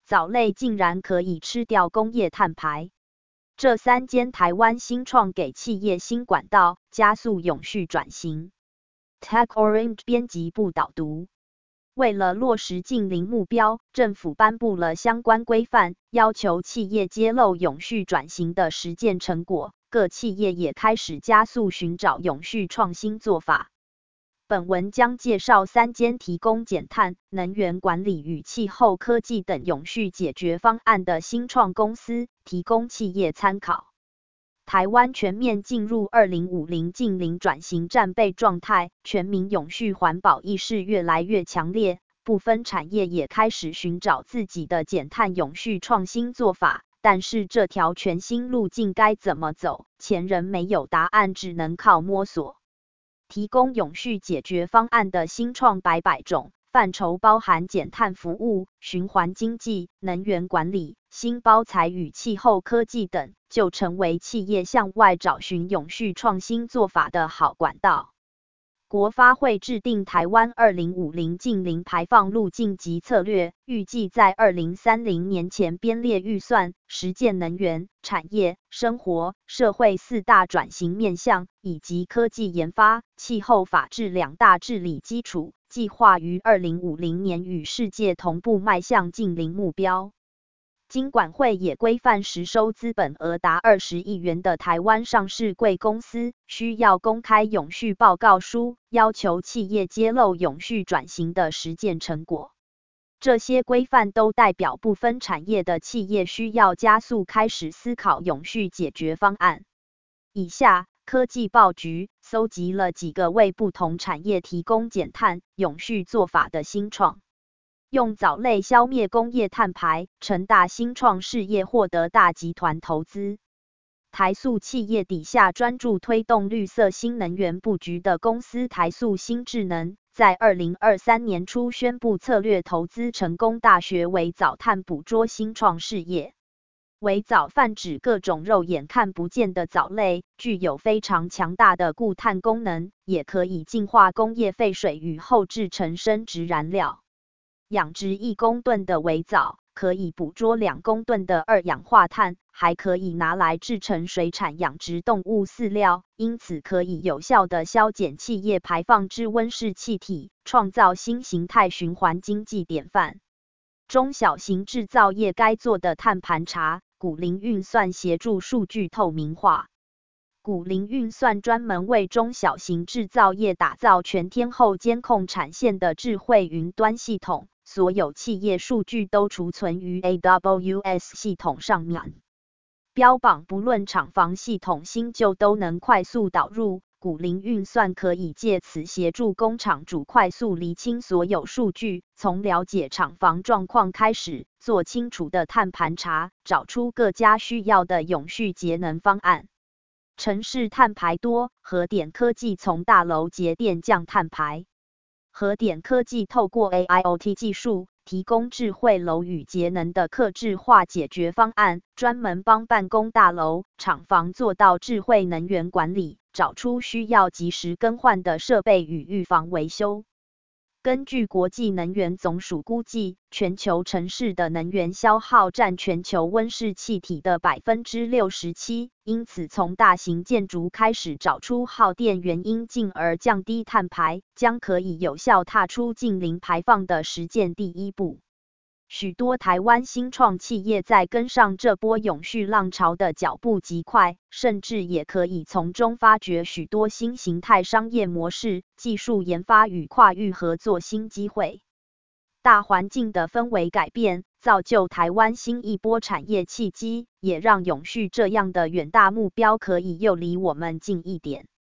藻类竟然可以吃掉工业碳排。这3间台湾新创给企业新管道，加速永续转型。TechOrange 编辑部导读。为了落实净零目标，政府颁布了相关规范，要求企业揭露永续转型的实践成果，各企业也开始加速寻找永续创新做法。本文将介绍3间提供减碳、能源管理与气候科技等永续解决方案的新创公司，提供企业参考。台湾全面进入2050净零转型战备状态，全民永续环保意识越来越强烈，部分产业也开始寻找自己的减碳永续创新做法，但是这条全新路径该怎么走，前人没有答案，只能靠摸索。提供永续解决方案的新创百种，范畴包含减碳服务、循环经济、能源管理、新包材与气候科技等，就成为企业向外找寻永续创新做法的好管道。国发会制定台湾2050净零排放路径及策略，预计在2030年前编列预算，实践能源、产业、生活、社会4大转型面向，以及科技研发、气候法治2大治理基础，计划于2050年与世界同步迈向净零目标。金管会也规范实收资本额达20亿元的台湾上市贵公司需要公开永续报告书，要求企业揭露永续转型的实践成果。这些规范都代表部分产业的企业需要加速开始思考永续解决方案。以下，科技报局搜集了几个为不同产业提供减碳、永续做法的新创。用藻类消灭工业碳排，成大新创事业获得大集团投资。台塑企业底下专注推动绿色新能源布局的公司台塑新智能，在2023年初宣布策略投资成功大学微藻碳捕捉新创事业。微藻泛指各种肉眼看不见的藻类，具有非常强大的固碳功能，也可以净化工业废水与后制成生质燃料。养殖1公吨的微藻，可以捕捉2公吨的二氧化碳，还可以拿来制成水产养殖动物饲料，因此可以有效地削减企业排放之温室气体，创造新形态循环经济典范。中小型制造业该做的碳盘查，古灵运算协助数据透明化。古灵运算专门为中小型制造业打造全天候监控产线的智慧云端系统，所有企业数据都储存于 AWS 系统上面。标榜不论厂房系统新旧都能快速导入，古灵运算可以借此协助工厂主快速厘清所有数据，从了解厂房状况开始，做清楚的碳盘查，找出各家需要的永续节能方案。城市碳排多，核点科技从大楼节电降碳排。核点科技透过 AIoT 技术，提供智慧楼宇节能的客制化解决方案，专门帮办公大楼、厂房做到智慧能源管理，找出需要及时更换的设备与预防维修。根据国际能源总署估计，全球城市的能源消耗占全球温室气体的 67%， 因此从大型建筑开始找出耗电原因，进而降低碳排，将可以有效踏出净零排放的实践第一步。许多台湾新创企业在跟上这波永续浪潮的脚步极快，甚至也可以从中发掘许多新形态商业模式、技术研发与跨域合作新机会。大环境的氛围改变，造就台湾新一波产业契机，也让永续这样的远大目标可以又离我们近一点。